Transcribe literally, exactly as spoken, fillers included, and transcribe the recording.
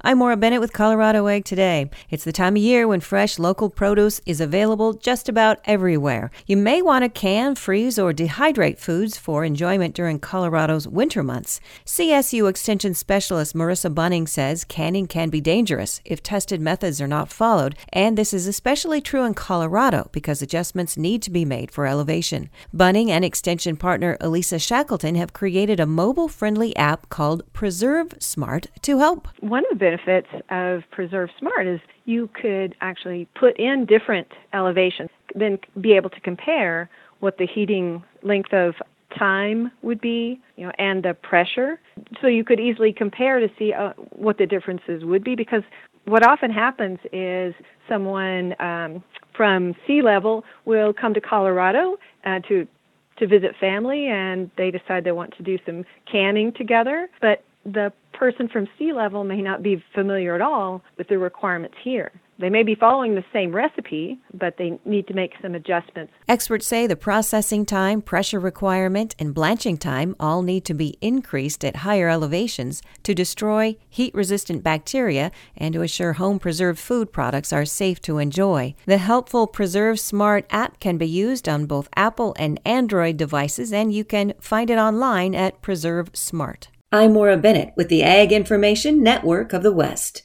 I'm Maura Bennett with Colorado Egg Today. It's the time of year when fresh local produce is available just about everywhere. You may want to can, freeze, or dehydrate foods for enjoyment during Colorado's winter months. C S U Extension Specialist Marissa Bunning says canning can be dangerous if tested methods are not followed, and this is especially true in Colorado because adjustments need to be made for elevation. Bunning and Extension partner Elisa Shackleton have created a mobile-friendly app called Preserve Smart to help. One of the benefits of Preserve Smart is you could actually put in different elevations, then be able to compare what the heating length of time would be, you know, and the pressure. So you could easily compare to see uh, what the differences would be, because what often happens is someone um, from sea level will come to Colorado uh, to to visit family, and they decide they want to do some canning together, but the person from sea level may not be familiar at all with the requirements here. They may be following the same recipe, but they need to make some adjustments. Experts say the processing time, pressure requirement, and blanching time all need to be increased at higher elevations to destroy heat-resistant bacteria and to assure home-preserved food products are safe to enjoy. The helpful Preserve Smart app can be used on both Apple and Android devices, and you can find it online at Preserve Smart. I'm Maura Bennett with the Ag Information Network of the West.